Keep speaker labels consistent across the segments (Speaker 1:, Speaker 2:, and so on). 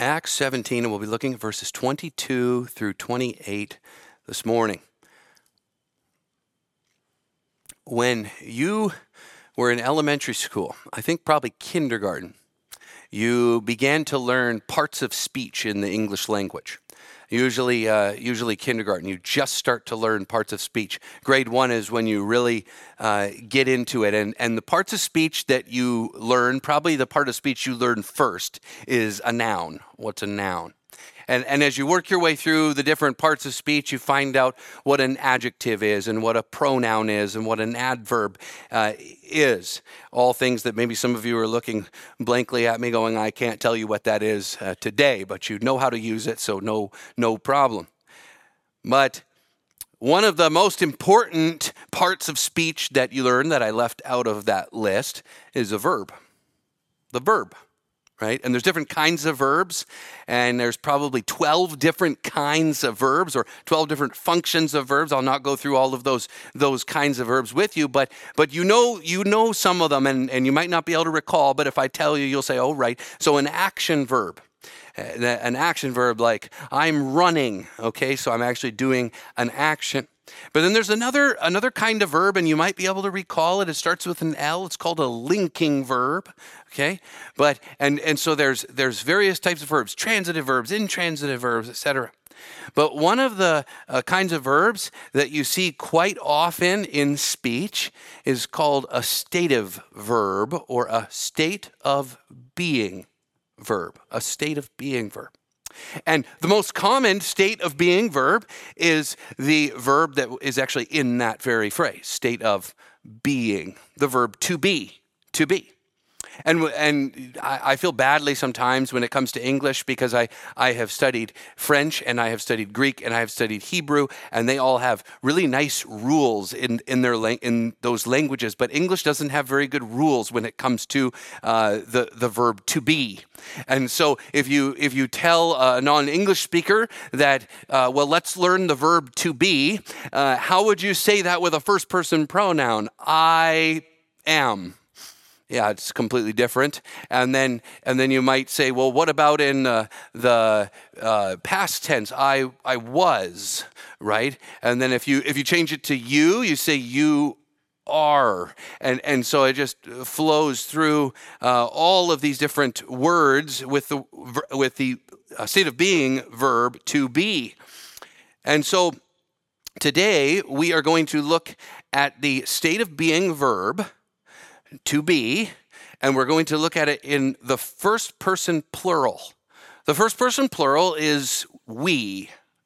Speaker 1: Acts 17, and we'll be looking at verses 22 through 28 this morning. When you were in elementary school, I think probably kindergarten, you began to learn parts of speech in the English language. Usually kindergarten, you just start to learn parts of speech. Grade 1 is when you really get into it. And the parts of speech that you learn, probably the part of speech you learn first is a noun. What's a noun? And as you work your way through the different parts of speech, you find out what an adjective is and what a pronoun is and what an adverb is. All things that maybe some of you are looking blankly at me going, I can't tell you what that is today, but you know how to use it, so no problem. But one of the most important parts of speech that you learn that I left out of that list is a verb. The verb. Right? And there's different kinds of verbs, and there's probably 12 different kinds of verbs or 12 different functions of verbs. I'll not go through all of those kinds of verbs with you, but you know some of them, and you might not be able to recall, but if I tell you, you'll say, oh, right. So an action verb like I'm running, okay? So I'm actually doing an action. But then there's another kind of verb, and you might be able to recall it. It starts with an L. It's called a linking verb, okay? But and so there's various types of verbs, transitive verbs, intransitive verbs, etc. But one of the kinds of verbs that you see quite often in speech is called a stative verb or a state of being verb, a state of being verb. And the most common state of being verb is the verb that is actually in that very phrase, state of being, the verb to be, to be. And I feel badly sometimes when it comes to English because I have studied French and I have studied Greek and I have studied Hebrew, and they all have really nice rules in those languages. But English doesn't have very good rules when it comes to the verb to be. And so if you tell a non-English speaker that, well, let's learn the verb to be, how would you say that with a first-person pronoun? I am. Yeah, it's completely different. And then you might say, well, what about in the past tense? I was, right? And then if you change it to you say you are. And so it just flows through all of these different words with the state of being verb to be. And so today we are going to look at the state of being verb to be, and we're going to look at it in the first person plural. The first person plural is we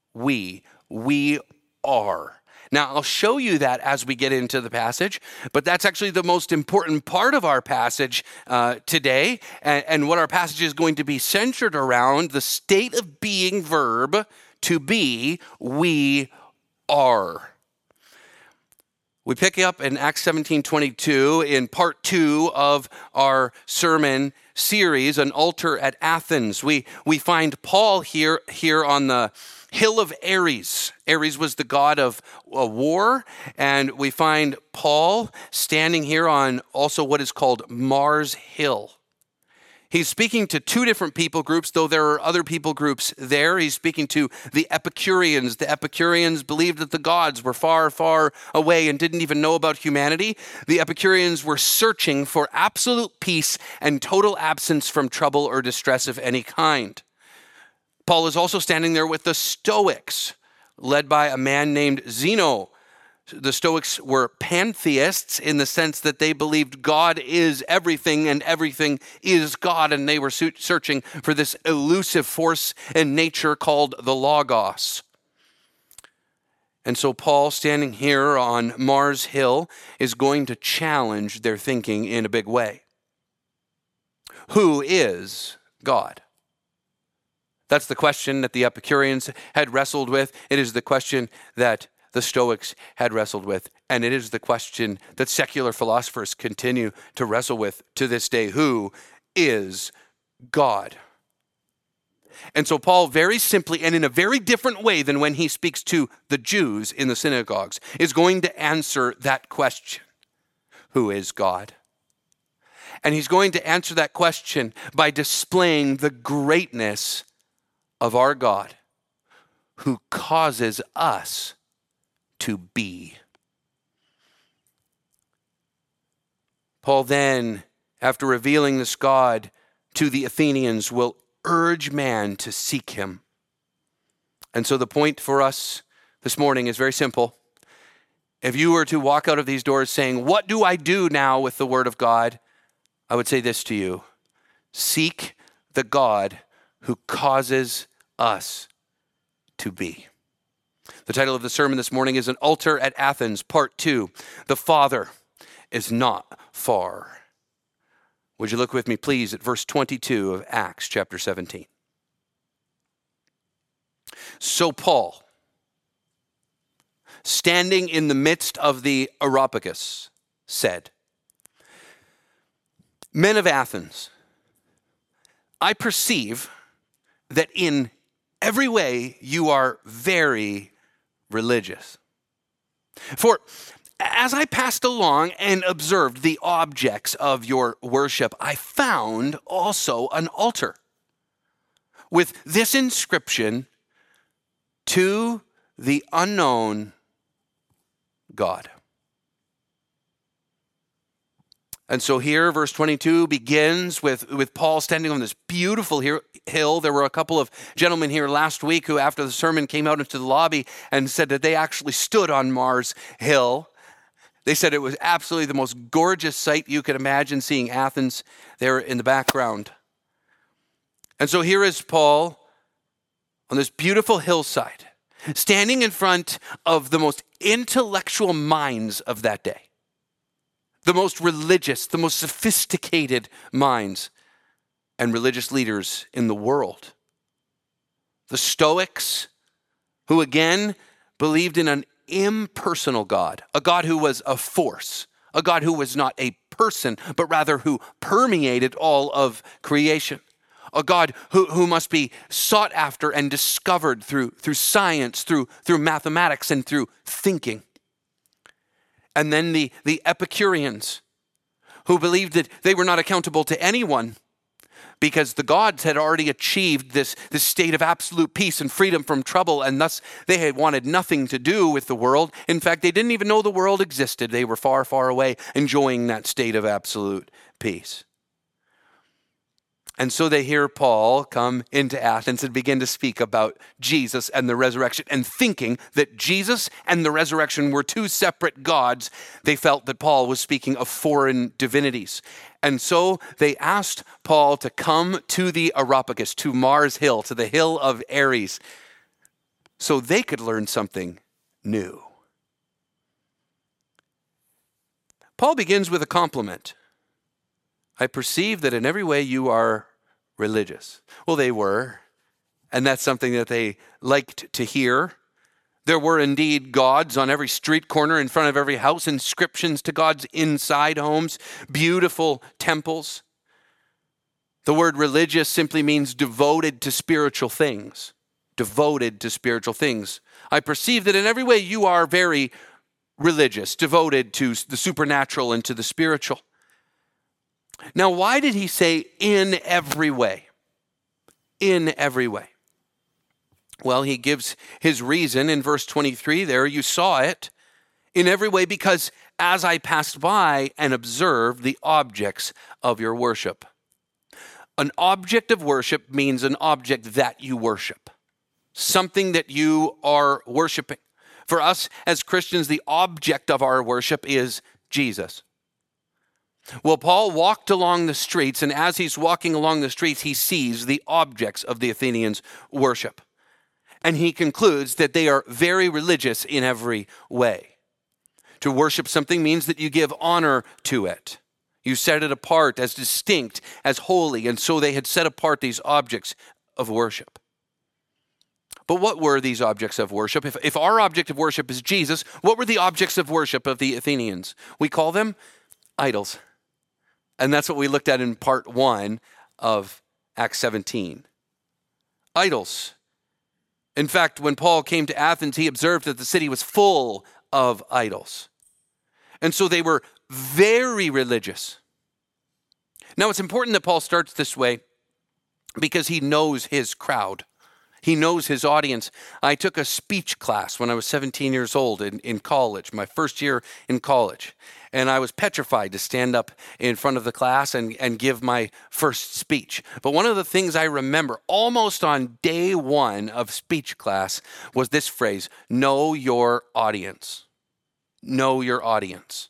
Speaker 1: are. Now, I'll show you that as we get into the passage, but that's actually the most important part of our passage today, and what our passage is going to be centered around, the state of being verb to be, we are. We pick up in Acts 17:22 in part 2 of our sermon series, An Altar at Athens. We find Paul here on the hill of Ares. Ares was the god of war, and we find Paul standing here on also what is called Mars Hill. He's speaking to two different people groups, though there are other people groups there. He's speaking to the Epicureans. The Epicureans believed that the gods were far, far away and didn't even know about humanity. The Epicureans were searching for absolute peace and total absence from trouble or distress of any kind. Paul is also standing there with the Stoics, led by a man named Zeno. The Stoics were pantheists in the sense that they believed God is everything and everything is God, and they were searching for this elusive force in nature called the Logos. And so Paul, standing here on Mars Hill, is going to challenge their thinking in a big way. Who is God? That's the question that the Epicureans had wrestled with. It is the question that the Stoics had wrestled with, and it is the question that secular philosophers continue to wrestle with to this day. Who is God? And so Paul, very simply and in a very different way than when he speaks to the Jews in the synagogues, is going to answer that question. Who is God? And he's going to answer that question by displaying the greatness of our God, who causes us to be. Paul then, after revealing this God to the Athenians, will urge man to seek him. And so the point for us this morning is very simple. If you were to walk out of these doors saying, what do I do now with the Word of God? I would say this to you: seek the God who causes us to be. The title of the sermon this morning is An Altar at Athens, Part 2. The Father is not far. Would you look with me, please, at verse 22 of Acts chapter 17. So Paul, standing in the midst of the Areopagus, said, Men of Athens, I perceive that in every way you are very religious. For as I passed along and observed the objects of your worship, I found also an altar with this inscription: To the unknown God. And so here, verse 22 begins with Paul standing on this beautiful hill. There were a couple of gentlemen here last week who, after the sermon, came out into the lobby and said that they actually stood on Mars Hill. They said it was absolutely the most gorgeous sight you could imagine, seeing Athens there in the background. And so here is Paul on this beautiful hillside, standing in front of the most intellectual minds of that day. The most religious, the most sophisticated minds and religious leaders in the world. The Stoics, who again believed in an impersonal God, a God who was a force, a God who was not a person, but rather who permeated all of creation. A God who must be sought after and discovered through science, through mathematics, and through thinking. And then the Epicureans, who believed that they were not accountable to anyone because the gods had already achieved this state of absolute peace and freedom from trouble, and thus they had wanted nothing to do with the world. In fact, they didn't even know the world existed. They were far, far away, enjoying that state of absolute peace. And so they hear Paul come into Athens and begin to speak about Jesus and the resurrection, and thinking that Jesus and the resurrection were two separate gods. They felt that Paul was speaking of foreign divinities. And so they asked Paul to come to the Areopagus, to Mars Hill, to the hill of Ares, so they could learn something new. Paul begins with a compliment. I perceive that in every way you are religious. Well, they were, and that's something that they liked to hear. There were indeed gods on every street corner, in front of every house, inscriptions to gods inside homes, beautiful temples. The word religious simply means devoted to spiritual things. Devoted to spiritual things. I perceive that in every way you are very religious, devoted to the supernatural and to the spiritual. Now, why did he say in every way? In every way. Well, he gives his reason in verse 23 there. You saw it. In every way, because as I passed by and observed the objects of your worship. An object of worship means an object that you worship. Something that you are worshiping. For us as Christians, the object of our worship is Jesus. Well, Paul walked along the streets, and as he's walking along the streets, he sees the objects of the Athenians' worship. And he concludes that they are very religious in every way. To worship something means that you give honor to it. You set it apart as distinct, as holy, and so they had set apart these objects of worship. But what were these objects of worship? If our object of worship is Jesus, what were the objects of worship of the Athenians? We call them idols. And that's what we looked at in part 1 of Acts 17. Idols. In fact, when Paul came to Athens, he observed that the city was full of idols. And so they were very religious. Now, it's important that Paul starts this way because he knows his crowd. He knows his audience. I took a speech class when I was 17 years old in college, my first year in college. And I was petrified to stand up in front of the class and give my first speech. But one of the things I remember almost on day one of speech class was this phrase, know your audience. Know your audience.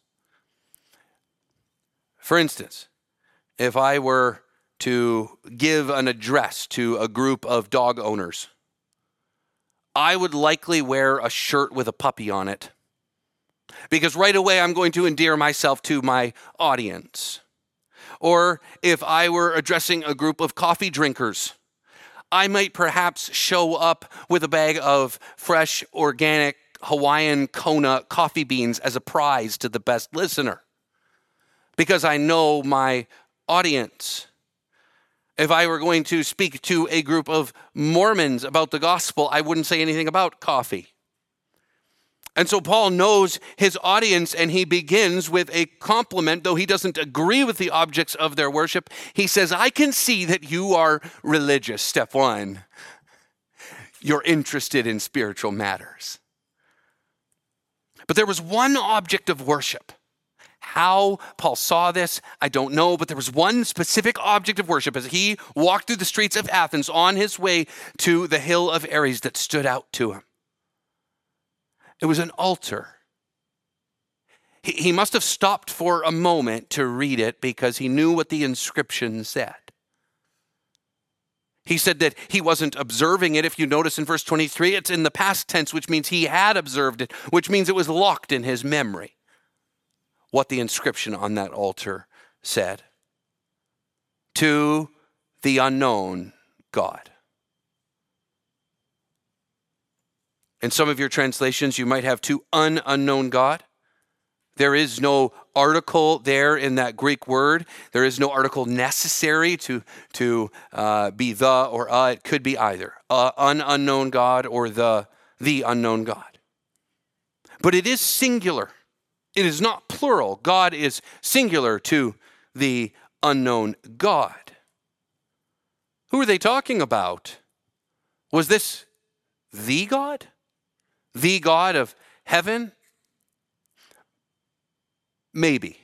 Speaker 1: For instance, if I were to give an address to a group of dog owners, I would likely wear a shirt with a puppy on it because right away I'm going to endear myself to my audience. Or if I were addressing a group of coffee drinkers, I might perhaps show up with a bag of fresh, organic Hawaiian Kona coffee beans as a prize to the best listener because I know my audience. If I were going to speak to a group of Mormons about the gospel, I wouldn't say anything about coffee. And so Paul knows his audience, and he begins with a compliment, though he doesn't agree with the objects of their worship. He says, I can see that you are religious, step one. You're interested in spiritual matters. But there was one object of worship. How Paul saw this, I don't know, but there was one specific object of worship as he walked through the streets of Athens on his way to the hill of Ares that stood out to him. It was an altar. He must have stopped for a moment to read it because he knew what the inscription said. He said that he wasn't observing it. If you notice in verse 23, it's in the past tense, which means he had observed it, which means it was locked in his memory. What the inscription on that altar said. To the unknown God. In some of your translations, you might have to an unknown God. There is no article there in that Greek word. There is no article necessary to be the or a. It could be either an unknown God or the unknown God. But it is singular. It is not plural. God is singular to the unknown God. Who are they talking about? Was this the God? The God of heaven? Maybe.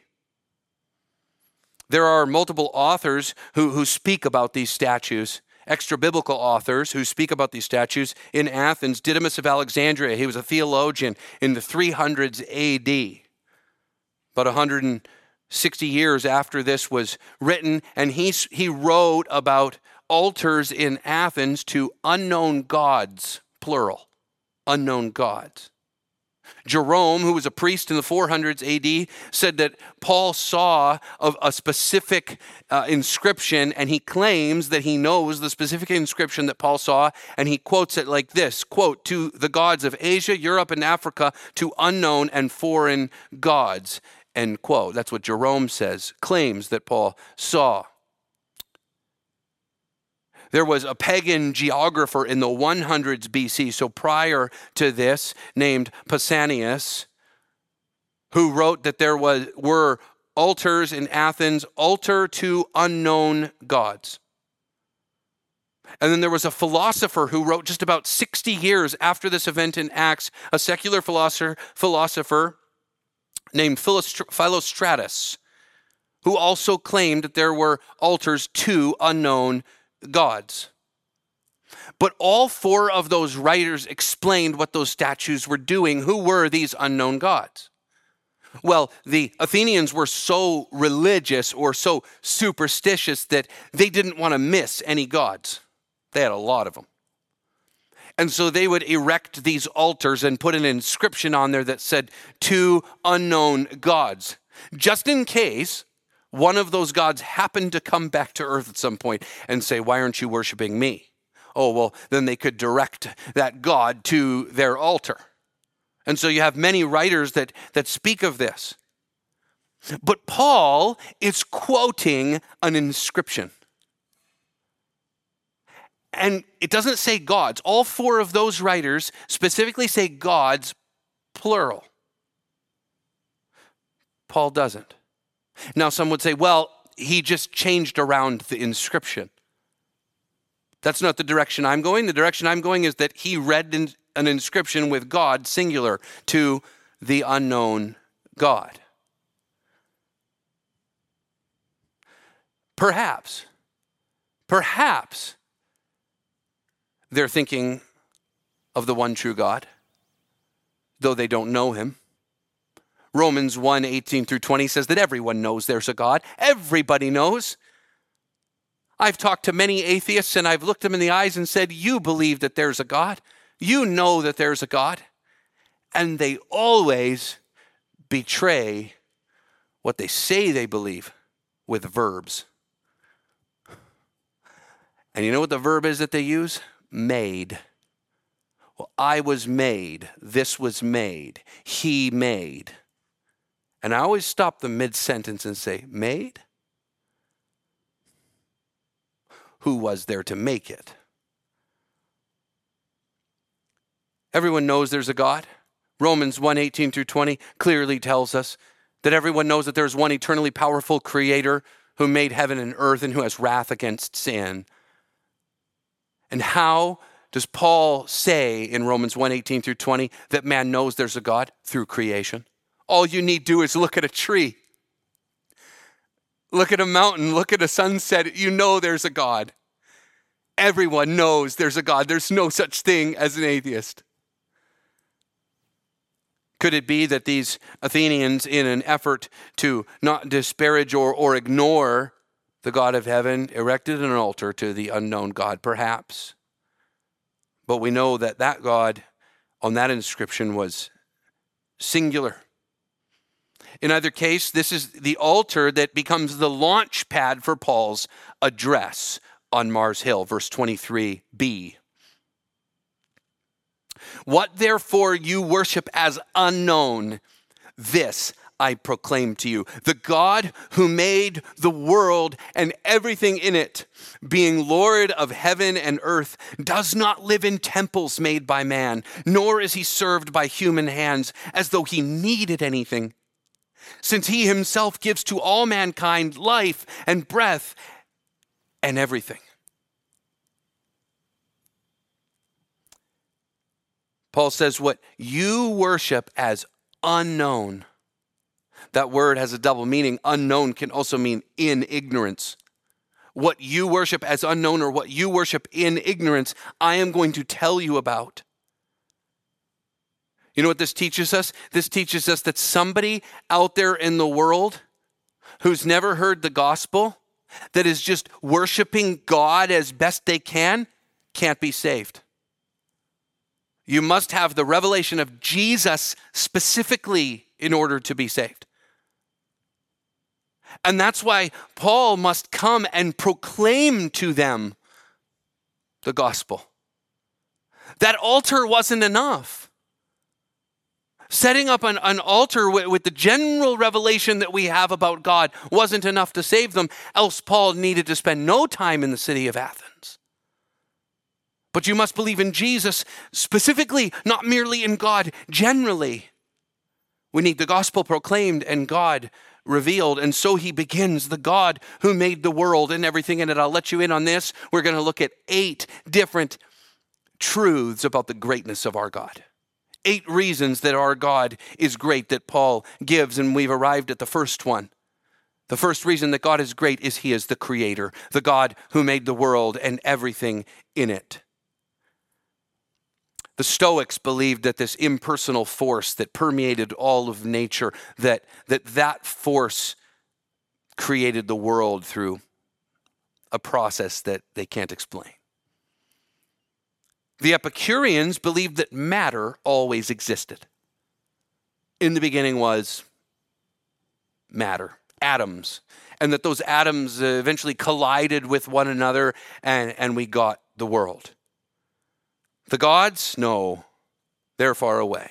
Speaker 1: There are multiple authors who speak about these statues, extra-biblical authors who speak about these statues. In Athens, Didymus of Alexandria, he was a theologian in the 300s AD. About 160 years after this was written, and he wrote about altars in Athens to unknown gods, plural, unknown gods. Jerome, who was a priest in the 400s AD, said that Paul saw a specific inscription, and he claims that he knows the specific inscription that Paul saw, and he quotes it like this, quote, to the gods of Asia, Europe, and Africa, to unknown and foreign gods. End quote. That's what Jerome says, claims that Paul saw. There was a pagan geographer in the 100s BC, so prior to this, named Pausanias, who wrote that there were altars in Athens, altar to unknown gods. And then there was a philosopher who wrote just about 60 years after this event in Acts, a secular philosopher named Philostratus, who also claimed that there were altars to unknown gods. But all four of those writers explained what those statues were doing. Who were these unknown gods? Well, the Athenians were so religious or so superstitious that they didn't want to miss any gods. They had a lot of them. And so they would erect these altars and put an inscription on there that said, to unknown gods, just in case one of those gods happened to come back to earth at some point and say, why aren't you worshiping me? Oh, well, then they could direct that god to their altar. And so you have many writers that speak of this. But Paul is quoting an inscription. And it doesn't say gods. All four of those writers specifically say gods, plural. Paul doesn't. Now, some would say, well, he just changed around the inscription. That's not the direction I'm going. The direction I'm going is that he read an inscription with God, singular, to the unknown God. Perhaps they're thinking of the one true God, though they don't know him. Romans 1:18-20 says that everyone knows there's a God. Everybody knows. I've talked to many atheists and I've looked them in the eyes and said, you believe that there's a God. You know that there's a God. And they always betray what they say they believe with verbs. And you know what the verb is that they use? Made. Well, I was made. This was made. He made. And I always stop the mid-sentence and say, made? Who was there to make it? Everyone knows there's a God. Romans 1:18-20 clearly tells us that everyone knows that there's one eternally powerful creator who made heaven and earth and who has wrath against sin. And how does Paul say in Romans 1:18-20 that man knows there's a God? Through creation. All you need to do is look at a tree. Look at a mountain. Look at a sunset. You know there's a God. Everyone knows there's a God. There's no such thing as an atheist. Could it be that these Athenians, in an effort to not disparage or ignore the God of heaven, erected an altar to the unknown God? Perhaps. But we know that that God on that inscription was singular. In either case, this is the altar that becomes the launch pad for Paul's address on Mars Hill, verse 23b. What therefore you worship as unknown, this I proclaim to you. The God who made the world and everything in it, being Lord of heaven and earth, does not live in temples made by man, nor is he served by human hands as though he needed anything, since he himself gives to all mankind life and breath and everything. Paul says what you worship as unknown. That word has a double meaning. Unknown can also mean in ignorance. What you worship as unknown or what you worship in ignorance, I am going to tell you about. You know what this teaches us? This teaches us that somebody out there in the world who's never heard the gospel, that is just worshiping God as best they can, can't be saved. You must have the revelation of Jesus specifically in order to be saved. And that's why Paul must come and proclaim to them the gospel. That altar wasn't enough. Setting up an altar with the general revelation that we have about God wasn't enough to save them, else Paul needed to spend no time in the city of Athens. But you must believe in Jesus specifically, not merely in God generally. We need the gospel proclaimed and God revealed. And so he begins, the God who made the world and everything in it. I'll let you in on this. We're going to look at 8 different truths about the greatness of our God. 8 reasons that our God is great that Paul gives, and we've arrived at the first one. The first reason that God is great is he is the creator, the God who made the world and everything in it. The Stoics believed that this impersonal force that permeated all of nature, that force created the world through a process that they can't explain. The Epicureans believed that matter always existed. In the beginning was matter, atoms, and that those atoms eventually collided with one another and we got the world. The gods? No, they're far away.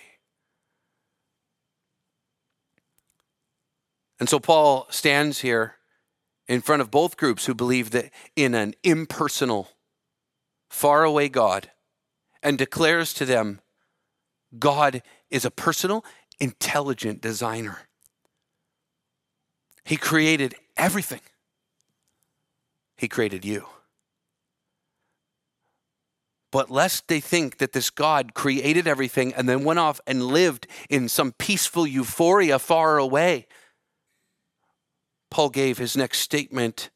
Speaker 1: And so Paul stands here in front of both groups who believe that in an impersonal, faraway God, and declares to them, God is a personal, intelligent designer. He created everything. he created you. But lest they think that this God created everything and then went off and lived in some peaceful euphoria far away, Paul gave his next statement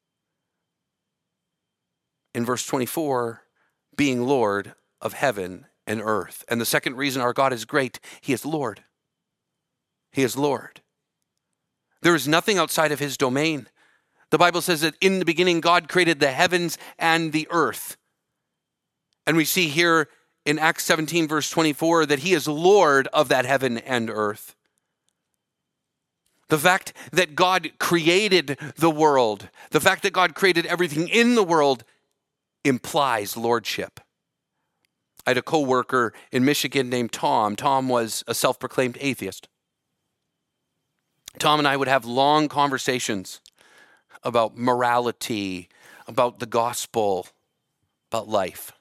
Speaker 1: in verse 24, being Lord of heaven and earth. And the second reason our God is great, he is Lord. He is Lord. There is nothing outside of his domain. The Bible says that in the beginning, God created the heavens and the earth. And we see here in Acts 17, verse 24, that he is Lord of that heaven and earth. The fact that God created the world, the fact that God created everything in the world implies lordship. I had a co-worker in Michigan named Tom. Tom was a self-proclaimed atheist. Tom and I would have long conversations about morality, about the gospel, about life.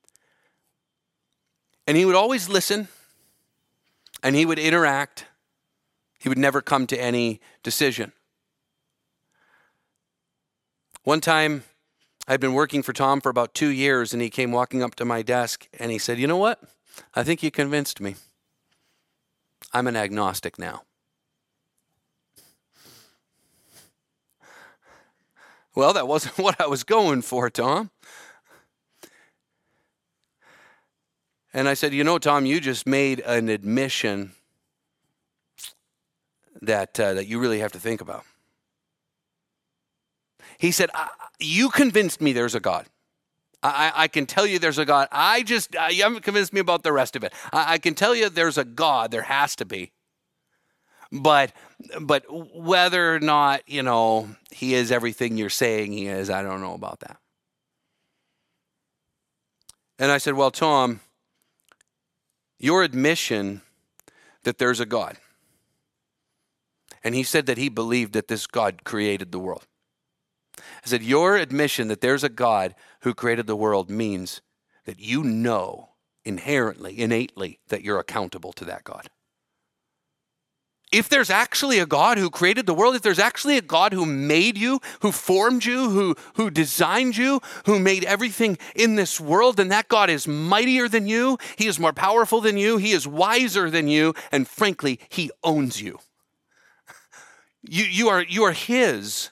Speaker 1: And he would always listen, and he would interact. He would never come to any decision. One time, I'd been working for Tom for about 2 years, and he came walking up to my desk, and he said, "You know what? I think you convinced me. I'm an agnostic now." Well, that wasn't what I was going for, Tom. And I said, "You know, Tom, you just made an admission that you really have to think about." He said, "You convinced me there's a God. I can tell you there's a God. You haven't convinced me about the rest of it. I can tell you there's a God. There has to be. But whether or not, he is everything you're saying he is, I don't know about that." And I said, "Well, Tom, your admission that there's a God." And he said that he believed that this God created the world. I said, "Your admission that there's a God who created the world means that you know inherently, innately, that you're accountable to that God. If there's actually a God who created the world, if there's actually a God who made you, who formed you, who designed you, who made everything in this world, then that God is mightier than you, he is more powerful than you, he is wiser than you, and frankly, he owns you. You are his."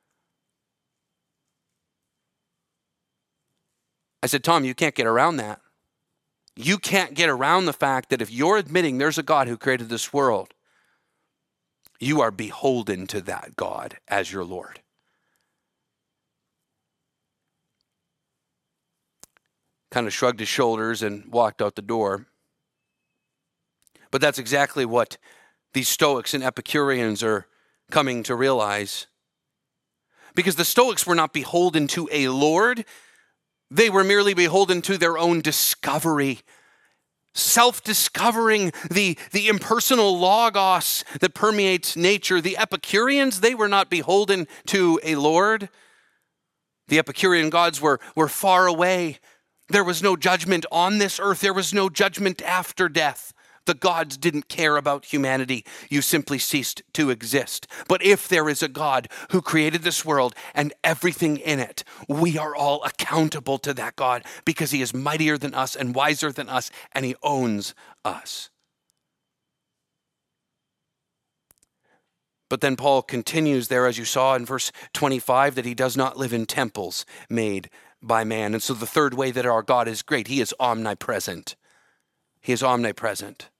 Speaker 1: I said, "Tom, you can't get around that. You can't get around the fact that if you're admitting there's a God who created this world, you are beholden to that God as your Lord." Kind of shrugged his shoulders and walked out the door. But that's exactly what these Stoics and Epicureans are coming to realize. Because the Stoics were not beholden to a Lord. They were merely beholden to their own discovery. Self-discovering the impersonal logos that permeates nature. The Epicureans, they were not beholden to a Lord. The Epicurean gods were far away. There was no judgment on this earth. There was no judgment after death. The gods didn't care about humanity. You simply ceased to exist. But if there is a God who created this world and everything in it, we are all accountable to that God because he is mightier than us and wiser than us, and he owns us. But then Paul continues there, as you saw in verse 25, that he does not live in temples made by man. And so the third way that our God is great, he is omnipresent. He is omnipresent.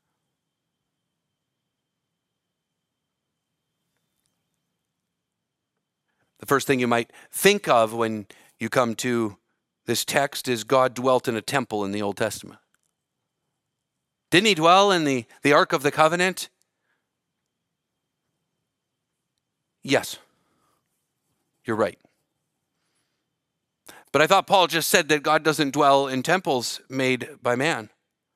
Speaker 1: The first thing you might think of when you come to this text is God dwelt in a temple in the Old Testament. Didn't he dwell in the Ark of the Covenant? Yes, you're right. But I thought Paul just said that God doesn't dwell in temples made by man.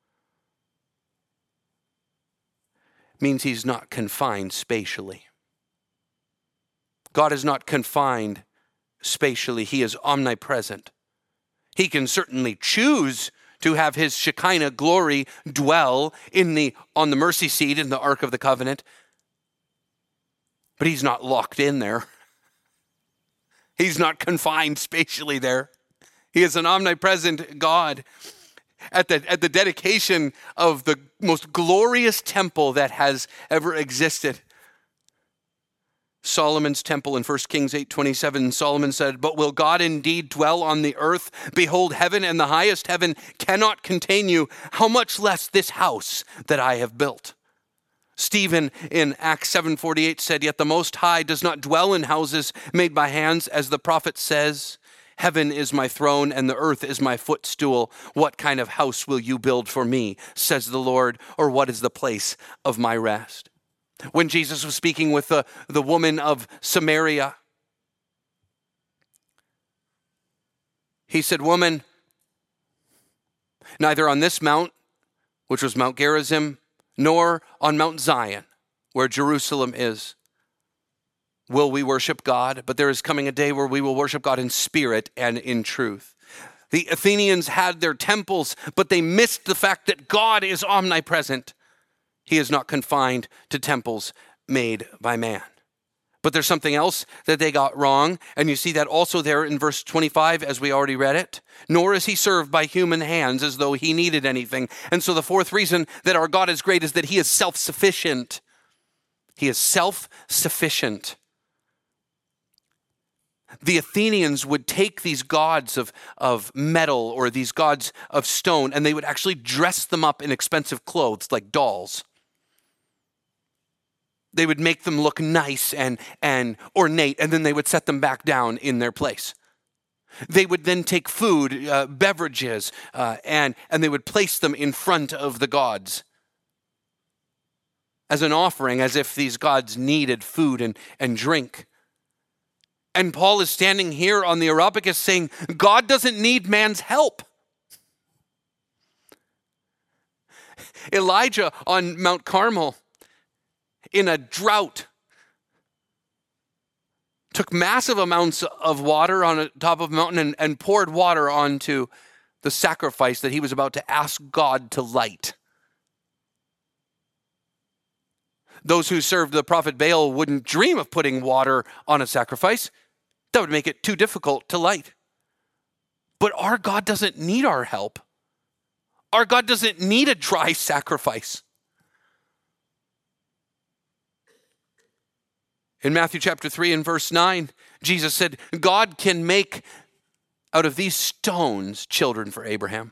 Speaker 1: Means he's not confined spatially. God is not confined spatially. He is omnipresent. He can certainly choose to have his Shekinah glory dwell on the mercy seat in the Ark of the Covenant. But he's not locked in there. He's not confined spatially there. He is an omnipresent God. At the dedication of the most glorious temple that has ever existed, Solomon's temple in 1 Kings 8:27, Solomon said, "But will God indeed dwell on the earth? Behold, heaven and the highest heaven cannot contain you. How much less this house that I have built?" Stephen in Acts 7:48 said, "Yet the Most High does not dwell in houses made by hands, as the prophet says, 'Heaven is my throne and the earth is my footstool. What kind of house will you build for me, says the Lord, or what is the place of my rest?'" When Jesus was speaking with the woman of Samaria, he said, "Woman, neither on this mount," which was Mount Gerizim, "nor on Mount Zion, where Jerusalem is, will we worship God, but there is coming a day where we will worship God in spirit and in truth." The Athenians had their temples, but they missed the fact that God is omnipresent. He is not confined to temples made by man. But there's something else that they got wrong, and you see that also there in verse 25 as we already read it. "Nor is he served by human hands as though he needed anything." And so the fourth reason that our God is great is that he is self-sufficient. He is self-sufficient. The Athenians would take these gods of metal or these gods of stone, and they would actually dress them up in expensive clothes like dolls. They would make them look nice and ornate, and then they would set them back down in their place. They would then take food, beverages, and they would place them in front of the gods as an offering, as if these gods needed food and drink. And Paul is standing here on the Areopagus saying, God doesn't need man's help. Elijah on Mount Carmel, in a drought, took massive amounts of water on the top of a mountain and poured water onto the sacrifice that he was about to ask God to light. Those who served the prophet Baal wouldn't dream of putting water on a sacrifice. That would make it too difficult to light. But our God doesn't need our help. Our God doesn't need a dry sacrifice. In Matthew chapter 3 and verse 9, Jesus said, God can make out of these stones children for Abraham.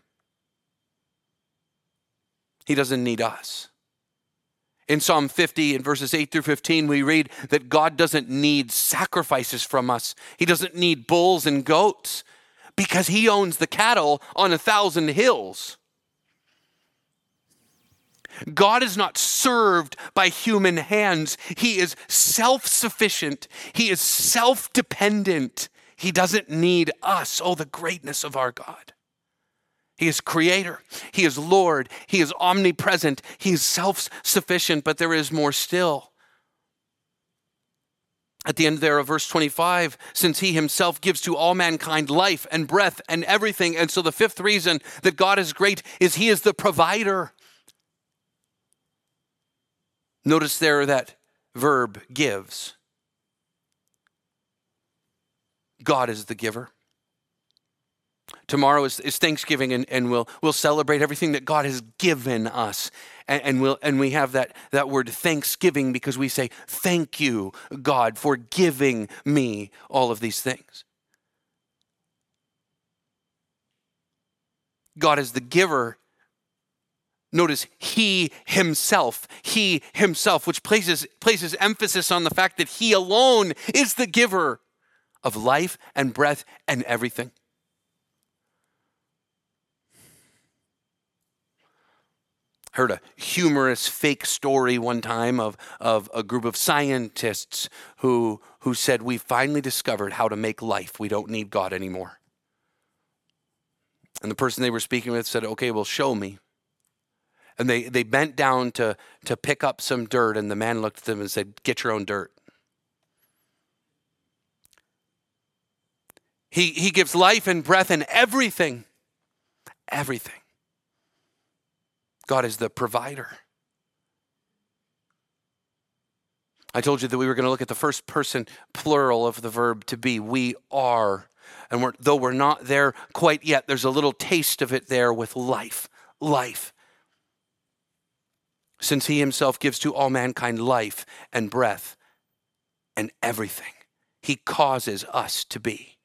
Speaker 1: He doesn't need us. In Psalm 50 in verses 8 through 15, we read that God doesn't need sacrifices from us. He doesn't need bulls and goats because he owns the cattle on 1,000 hills. God is not served by human hands. He is self-sufficient. He is self-dependent. He doesn't need us. Oh, the greatness of our God. He is creator. He is Lord. He is omnipresent. He is self-sufficient, but there is more still. At the end there of verse 25, since he himself gives to all mankind life and breath and everything. And so the fifth reason that God is great is he is the provider. Notice there that verb gives. God is the giver. Tomorrow is Thanksgiving, and we'll celebrate everything that God has given us. And we have that word thanksgiving because we say, thank you, God, for giving me all of these things. God is the giver. Notice he himself, which places emphasis on the fact that he alone is the giver of life and breath and everything. Heard a humorous fake story one time of a group of scientists who said, we finally discovered how to make life. We don't need God anymore. And the person they were speaking with said, okay, well, show me. And they bent down to pick up some dirt, and the man looked at them and said, get your own dirt. He gives life and breath and everything. Everything. God is the provider. I told you that we were going to look at the first person plural of the verb to be. We are. And though we're not there quite yet, there's a little taste of it there with life. Life. Since he himself gives to all mankind life and breath and everything, he causes us to be.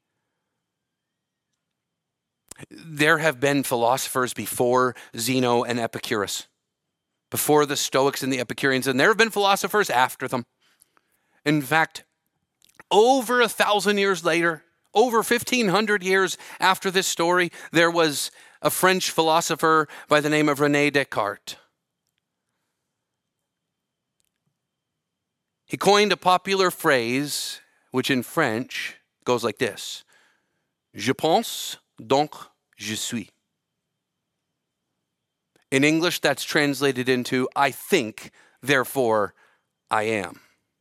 Speaker 1: There have been philosophers before Zeno and Epicurus, before the Stoics and the Epicureans, and there have been philosophers after them. In fact, over 1,000 years later, over 1,500 years after this story, there was a French philosopher by the name of René Descartes. He coined a popular phrase, which in French goes like this: Je pense, donc je suis. In English, that's translated into I think, therefore I am.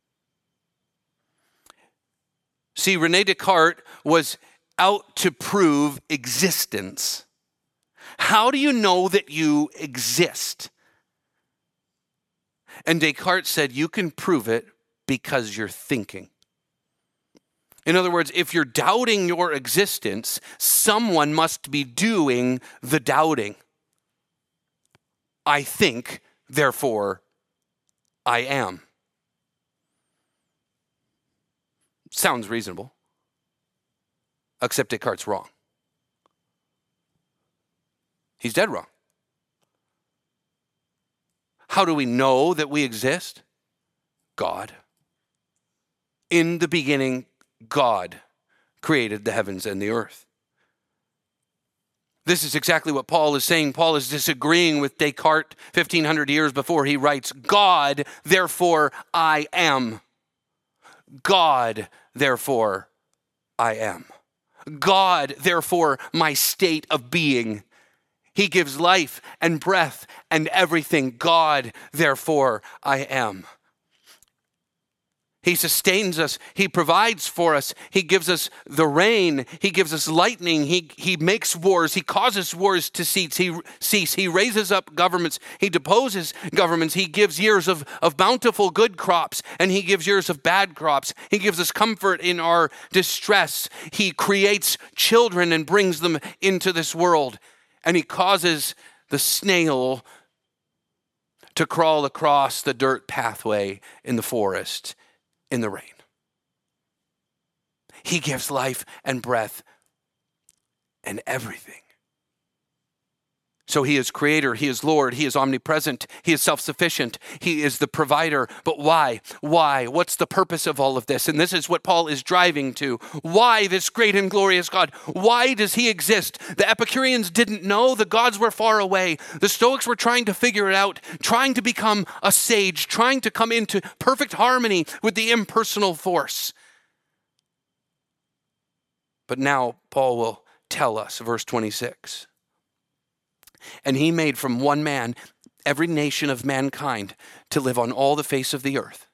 Speaker 1: See, René Descartes was out to prove existence. How do you know that you exist? And Descartes said, you can prove it because you're thinking. In other words, if you're doubting your existence, someone must be doing the doubting. I think, therefore I am. Sounds reasonable, except Descartes' wrong. He's dead wrong. How do we know that we exist? God. In the beginning, God created the heavens and the earth. This is exactly what Paul is saying. Paul is disagreeing with Descartes 1,500 years before. He writes, God, therefore I am. God, therefore I am. God, therefore my state of being. He gives life and breath and everything. God, therefore I am. He sustains us. He provides for us. He gives us the rain. He gives us lightning. He makes wars. He causes wars to cease. He raises up governments. He deposes governments. He gives years of bountiful good crops, and he gives years of bad crops. He gives us comfort in our distress. He creates children and brings them into this world. And he causes the snail to crawl across the dirt pathway in the forest in the rain. He gives life and breath and everything. So he is creator, he is Lord, he is omnipresent, he is self-sufficient, he is the provider. But why? Why? What's the purpose of all of this? And this is what Paul is driving to. Why this great and glorious God? Why does he exist? The Epicureans didn't know. The gods were far away. The Stoics were trying to figure it out, trying to become a sage, trying to come into perfect harmony with the impersonal force. But now Paul will tell us, verse 26. And he made from one man every nation of mankind to live on all the face of the earth,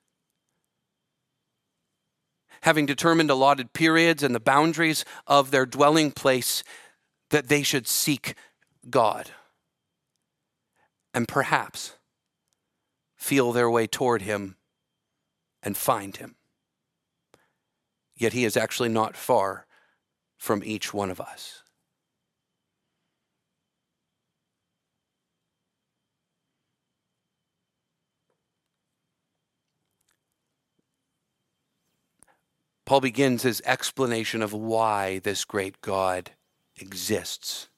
Speaker 1: having determined allotted periods and the boundaries of their dwelling place, that they should seek God and perhaps feel their way toward him and find him. Yet he is actually not far from each one of us. Paul begins his explanation of why this great God exists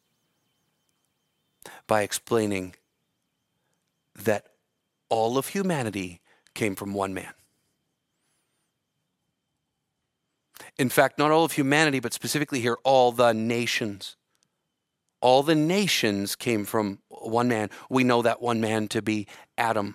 Speaker 1: by explaining that all of humanity came from one man. In fact, not all of humanity, but specifically here, all the nations. All the nations came from one man. We know that one man to be Adam.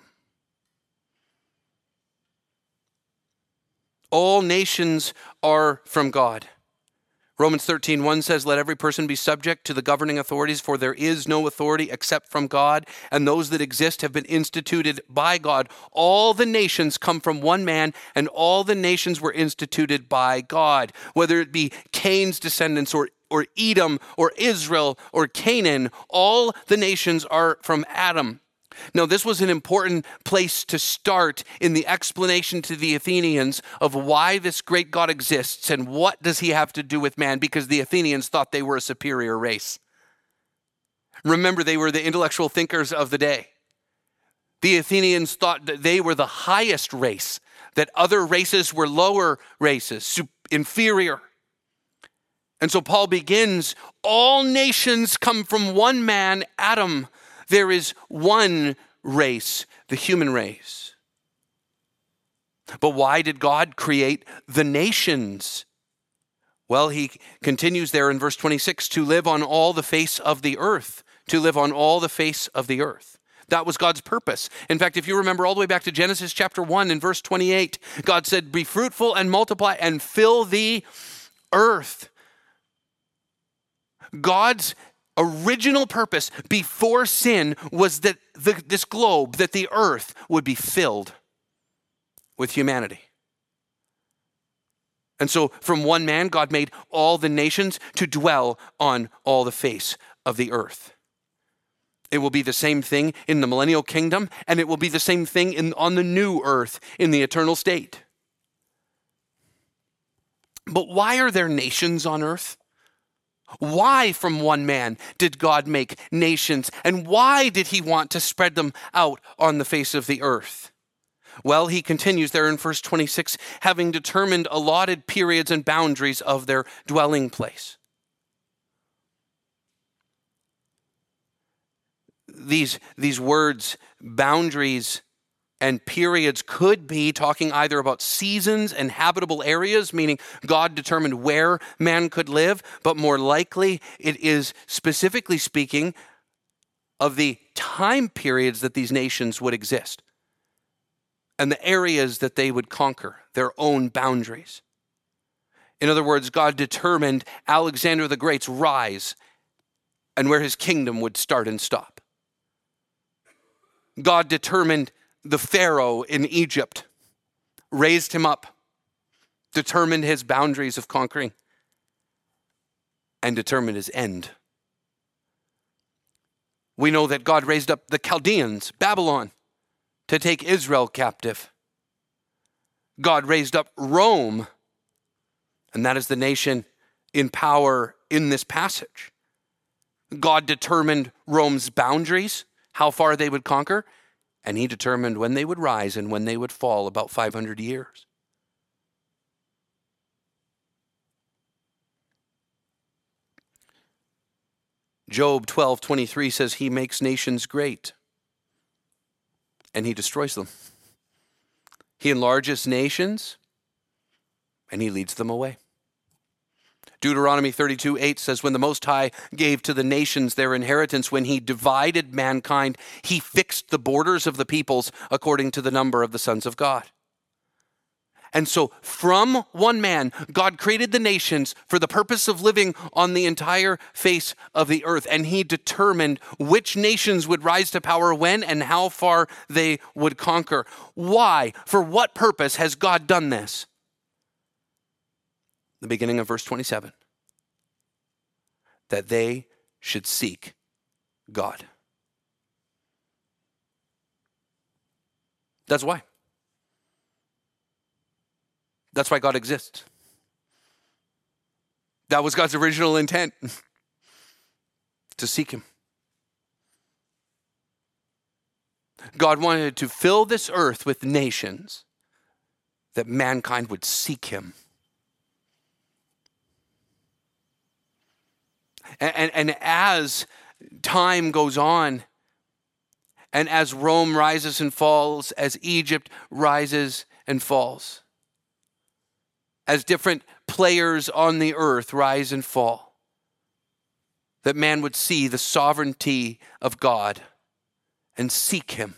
Speaker 1: All nations are from God. Romans 13:1 says, let every person be subject to the governing authorities, for there is no authority except from God, and those that exist have been instituted by God. All the nations come from one man, and all the nations were instituted by God. Whether it be Cain's descendants or Edom or Israel or Canaan, all the nations are from Adam. Now, this was an important place to start in the explanation to the Athenians of why this great God exists and what does he have to do with man, because the Athenians thought they were a superior race. Remember, they were the intellectual thinkers of the day. The Athenians thought that they were the highest race, that other races were lower races, inferior. And so Paul begins, all nations come from one man, Adam. There is one race, the human race. But why did God create the nations? Well, he continues there in verse 26, to live on all the face of the earth, to live on all the face of the earth. That was God's purpose. In fact, if you remember all the way back to Genesis chapter 1 and verse 28, God said, be fruitful and multiply and fill the earth. God's original purpose before sin was that this globe, that the earth would be filled with humanity. And so from one man, God made all the nations to dwell on all the face of the earth. It will be the same thing in the millennial kingdom, and it will be the same thing on the new earth in the eternal state. But why are there nations on earth? Why from one man did God make nations? And why did he want to spread them out on the face of the earth? Well, he continues there in verse 26, having determined allotted periods and boundaries of their dwelling place. These words, boundaries and periods, could be talking either about seasons and habitable areas, meaning God determined where man could live, but more likely it is specifically speaking of the time periods that these nations would exist and the areas that they would conquer, their own boundaries. In other words, God determined Alexander the Great's rise and where his kingdom would start and stop. God determined the Pharaoh in Egypt, raised him up, determined his boundaries of conquering, and determined his end. We know that God raised up the Chaldeans, Babylon, to take Israel captive. God raised up Rome, and that is the nation in power in this passage. God determined Rome's boundaries, how far they would conquer, and he determined when they would rise and when they would fall, about 500 years. Job 12:23 says he makes nations great and he destroys them. He enlarges nations and he leads them away. Deuteronomy 32:8 says, when the Most High gave to the nations their inheritance, when he divided mankind, he fixed the borders of the peoples according to the number of the sons of God. And so from one man, God created the nations for the purpose of living on the entire face of the earth. And he determined which nations would rise to power when and how far they would conquer. Why? For what purpose has God done this? The beginning of verse 27. That they should seek God. That's why. That's why God exists. That was God's original intent, to seek him. God wanted to fill this earth with nations that mankind would seek him. And as time goes on, and as Rome rises and falls, as Egypt rises and falls, as different players on the earth rise and fall, that man would see the sovereignty of God and seek him.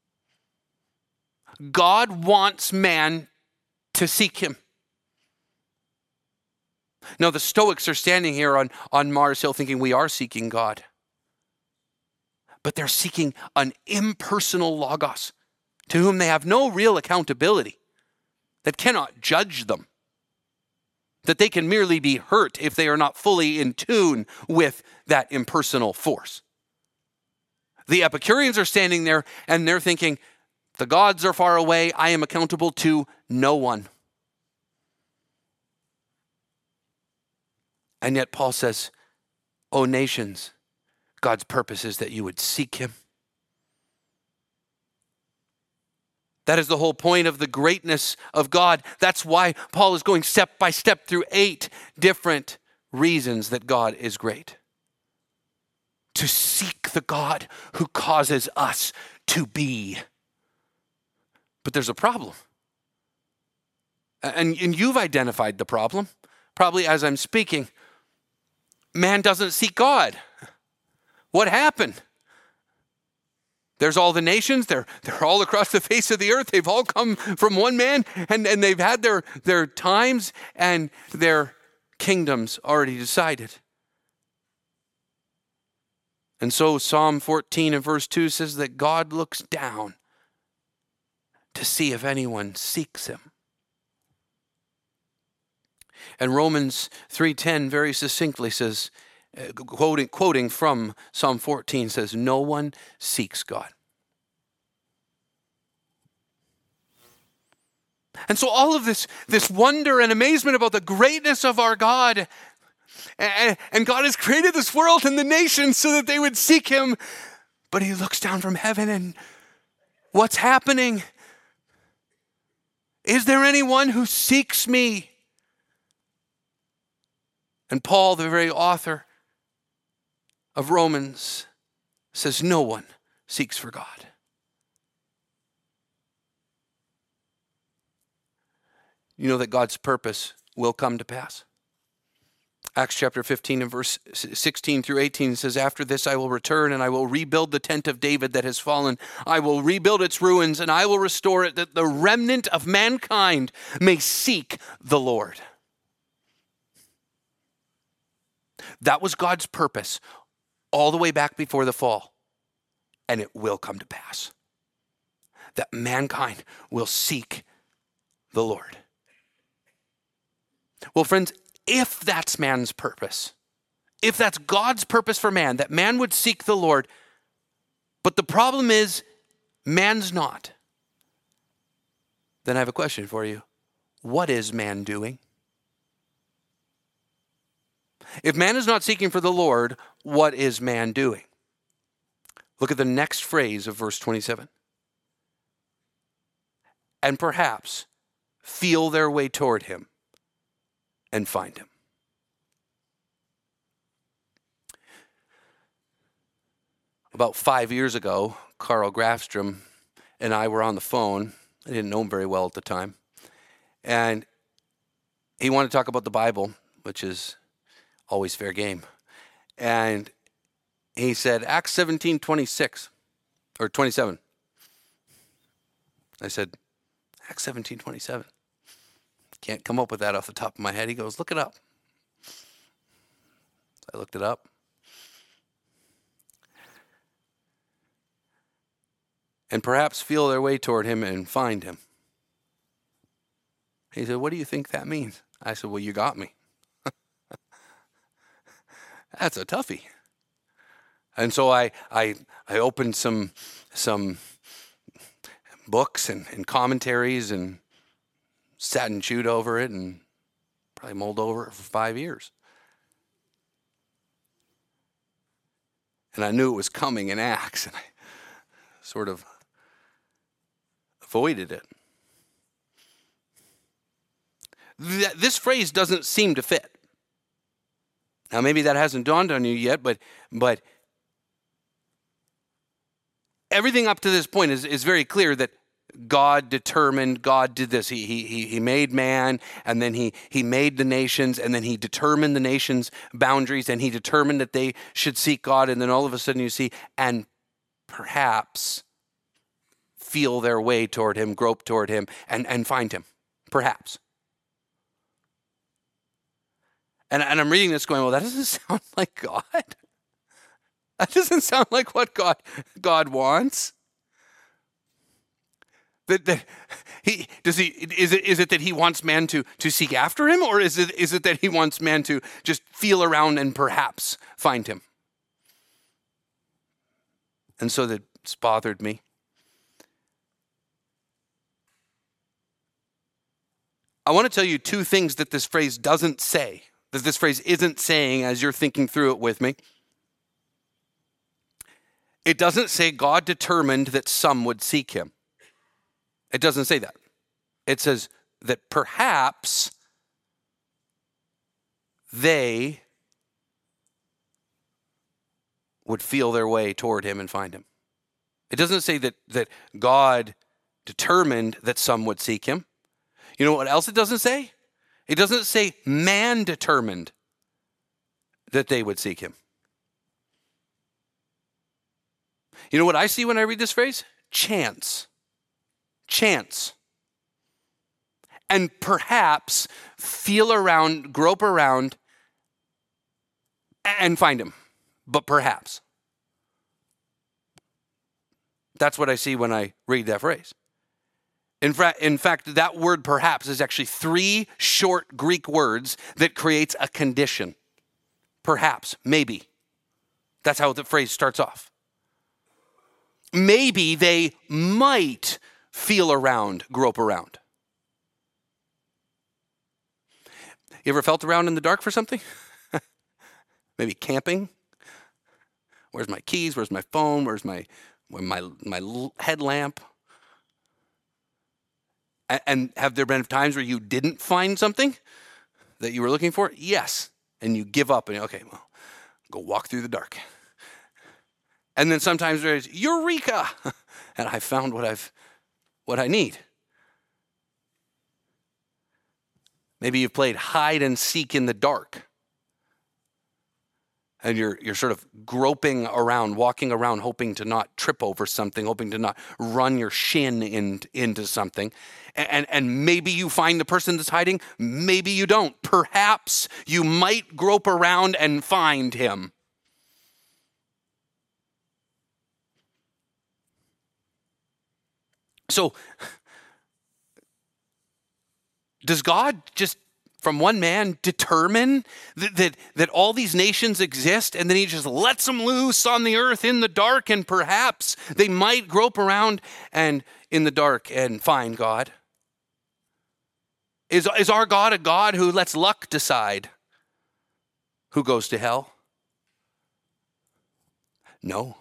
Speaker 1: God wants man to seek him. Now, the Stoics are standing here on Mars Hill thinking we are seeking God. But they're seeking an impersonal logos to whom they have no real accountability, that cannot judge them, that they can merely be hurt if they are not fully in tune with that impersonal force. The Epicureans are standing there and they're thinking, the gods are far away. I am accountable to no one. And yet Paul says, O nations, God's purpose is that you would seek him. That is the whole point of the greatness of God. That's why Paul is going step by step through 8 different reasons that God is great. To seek the God who causes us to be. But there's a problem. And you've identified the problem, probably as I'm speaking. Man doesn't seek God. What happened? There's all the nations. They're all across the face of the earth. They've all come from one man, and they've had their times and their kingdoms already decided. And so Psalm 14 and verse 2 says that God looks down to see if anyone seeks him. And Romans 3:10 very succinctly says, quoting from Psalm 14, says, no one seeks God. And so all of this wonder and amazement about the greatness of our God, and God has created this world and the nations so that they would seek him, but he looks down from heaven and what's happening? Is there anyone who seeks me? And Paul, the very author of Romans, says no one seeks for God. You know that God's purpose will come to pass. Acts chapter 15 and verse 16 through 18 says, after this I will return and I will rebuild the tent of David that has fallen. I will rebuild its ruins and I will restore it, that the remnant of mankind may seek the Lord. That was God's purpose all the way back before the fall. And it will come to pass. That mankind will seek the Lord. Well, friends, if that's man's purpose, if that's God's purpose for man, that man would seek the Lord, but the problem is man's not, then I have a question for you. What is man doing? If man is not seeking for the Lord, what is man doing? Look at the next phrase of verse 27. And perhaps feel their way toward him and find him. About 5 years ago, Carl Grafstrom and I were on the phone. I didn't know him very well at the time. And he wanted to talk about the Bible, which is always fair game. And he said, Acts 17:26 or 27. I said, Acts 17:27. Can't come up with that off the top of my head. He goes, look it up. I looked it up. And perhaps feel their way toward him and find him. He said, what do you think that means? I said, well, you got me. That's a toughie. And so I opened some books and commentaries and sat and chewed over it and probably mulled over it for 5 years. And I knew it was coming in Acts, and I sort of avoided it. This phrase doesn't seem to fit. Now, maybe that hasn't dawned on you yet, but everything up to this point is very clear that God determined, God did this. He made man, and then he made the nations, and then he determined the nations' boundaries, and he determined that they should seek God, and then all of a sudden you see, and perhaps feel their way toward him, grope toward him, and find him. Perhaps. And I'm reading this going, well, that doesn't sound like God. That doesn't sound like what God wants. Is it that he wants man to seek after him, or is it that he wants man to just feel around and perhaps find him? And so that's bothered me. I want to tell you two things that this phrase doesn't say, that this phrase isn't saying as you're thinking through it with me. It doesn't say God determined that some would seek him. It doesn't say that. It says that perhaps they would feel their way toward him and find him. It doesn't say that God determined that some would seek him. You know what else it doesn't say? It doesn't say man determined that they would seek him. You know what I see when I read this phrase? Chance. Chance. And perhaps feel around, grope around, and find him. But perhaps. That's what I see when I read that phrase. In fact, that word perhaps is actually 3 short Greek words that creates a condition. Perhaps, maybe. That's how the phrase starts off. Maybe they might feel around, grope around. You ever felt around in the dark for something? Maybe camping? Where's my keys? Where's my phone? Where's my headlamp? And have there been times where you didn't find something that you were looking for? Yes. And you give up and, okay, well, go walk through the dark. And then sometimes there's eureka, and I found what I need. Maybe you've played hide and seek in the dark. And you're sort of groping around, walking around, hoping to not trip over something, hoping to not run your shin into something. And maybe you find the person that's hiding, maybe you don't. Perhaps you might grope around and find him. So, does God just, from one man, determine that all these nations exist, and then he just lets them loose on the earth in the dark, and perhaps they might grope around and in the dark and find God? Is our God a God who lets luck decide who goes to hell? No.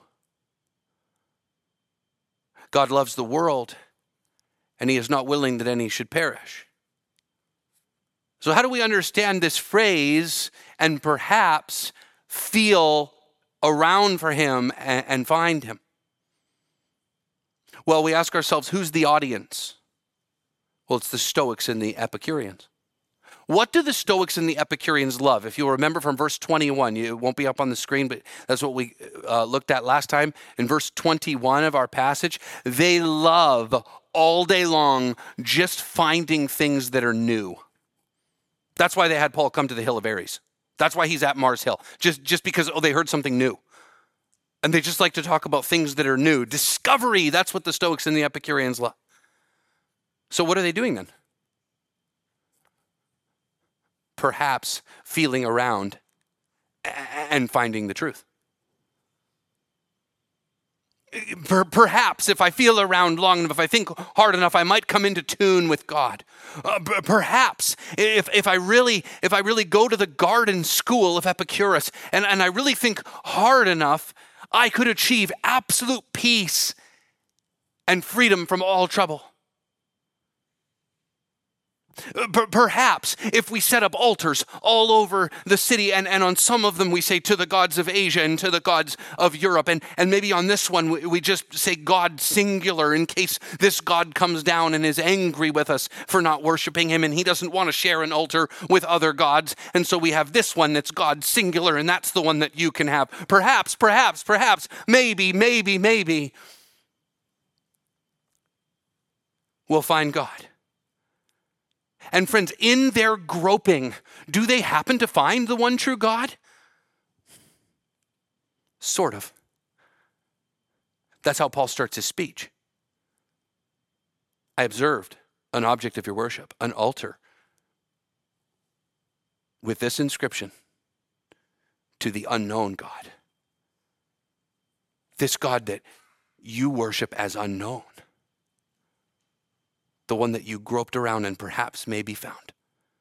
Speaker 1: God loves the world, and he is not willing that any should perish. So how do we understand this phrase and perhaps feel around for him and find him? Well, we ask ourselves, who's the audience? Well, it's the Stoics and the Epicureans. What do the Stoics and the Epicureans love? If you'll remember from verse 21, it won't be up on the screen, but that's what we looked at last time. In verse 21 of our passage, they love all day long just finding things that are new. That's why they had Paul come to the Hill of Ares. That's why he's at Mars Hill, just because, they heard something new. And they just like to talk about things that are new. Discovery, that's what the Stoics and the Epicureans love. So what are they doing then? Perhaps feeling around and finding the truth. Perhaps if I feel around long enough, if I think hard enough, I might come into tune with God. Perhaps if I really go to the garden school of Epicurus and I really think hard enough, I could achieve absolute peace and freedom from all trouble. Perhaps if we set up altars all over the city and on some of them we say to the gods of Asia and to the gods of Europe and maybe on this one we just say God singular in case this God comes down and is angry with us for not worshiping him and he doesn't want to share an altar with other gods, and so we have this one that's God singular and that's the one that you can have. Perhaps, maybe we'll find God. And friends, in their groping, do they happen to find the one true God? Sort of. That's how Paul starts his speech. I observed an object of your worship, an altar, with this inscription, to the unknown God. this God that you worship as unknown, the one that you groped around and perhaps maybe found,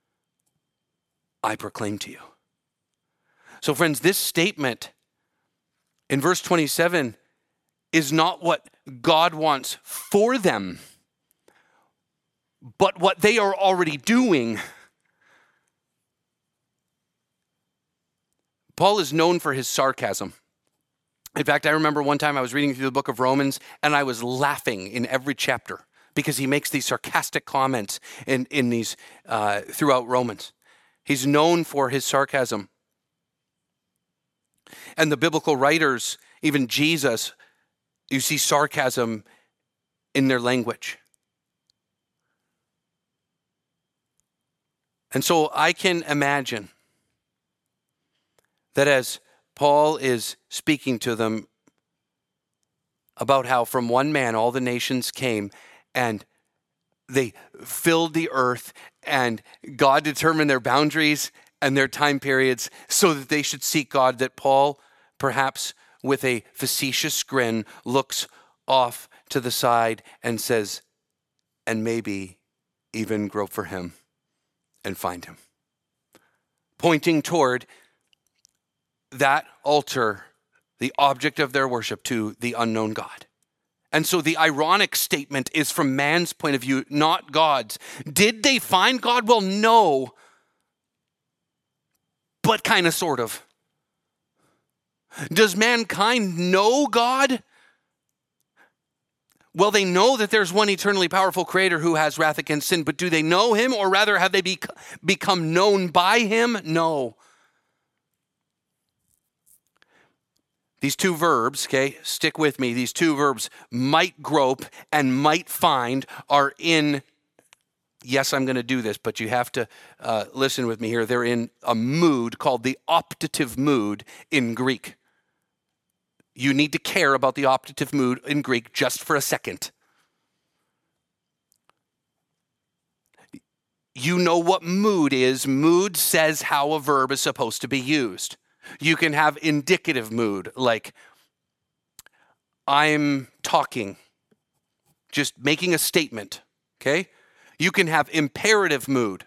Speaker 1: I proclaim to you. So friends, this statement in verse 27 is not what God wants for them, but what they are already doing. Paul is known for his sarcasm. In fact, I remember one time I was reading through the book of Romans and I was laughing in every chapter because he makes these sarcastic comments in these throughout Romans. He's known for his sarcasm. And the biblical writers, even Jesus, you see sarcasm in their language. And so I can imagine that as Paul is speaking to them about how from one man all the nations came and they filled the earth and God determined their boundaries and their time periods so that they should seek God, that Paul, perhaps with a facetious grin, looks off to the side and says, and maybe even grope for him and find him. Pointing toward that altar, the object of their worship, to the unknown God. And so the ironic statement is from man's point of view, not God's. Did they find God? Well, no, but kind of, sort of. Does mankind know God? Well, they know that there's one eternally powerful creator who has wrath against sin, but do they know him, or rather have they become known by him? No. These two verbs, okay, stick with me. These two verbs, might grope and might find, are in, yes, I'm going to do this, but you have to listen with me here. They're in a mood called the optative mood in Greek. You need to care about the optative mood in Greek just for a second. You know what mood is. Mood says how a verb is supposed to be used. You can have indicative mood, like I'm talking, just making a statement, okay? You can have imperative mood.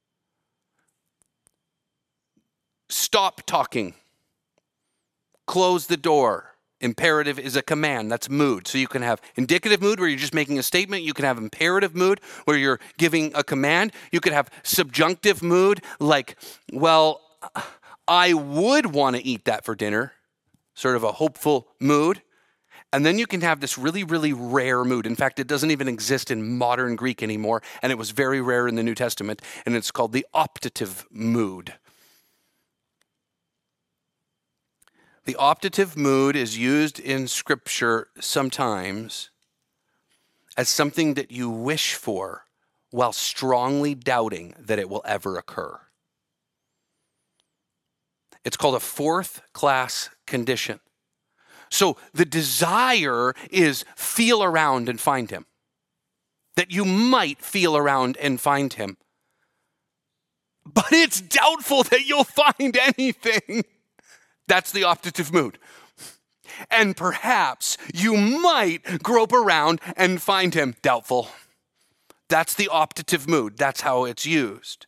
Speaker 1: Stop talking. Close the door. Imperative is a command. That's mood. So you can have indicative mood where you're just making a statement. You can have imperative mood where you're giving a command. You could have subjunctive mood like, well, I would want to eat that for dinner, sort of a hopeful mood. And then you can have this really, really rare mood. In fact, it doesn't even exist in modern Greek anymore, and it was very rare in the New Testament, and it's called the optative mood. The optative mood is used in Scripture sometimes as something that you wish for while strongly doubting that it will ever occur. It's called a fourth-class condition. So the desire is feel around and find him. That you might feel around and find him. But it's doubtful that you'll find anything. That's the optative mood. And perhaps you might grope around and find him. Doubtful. That's the optative mood. That's how it's used.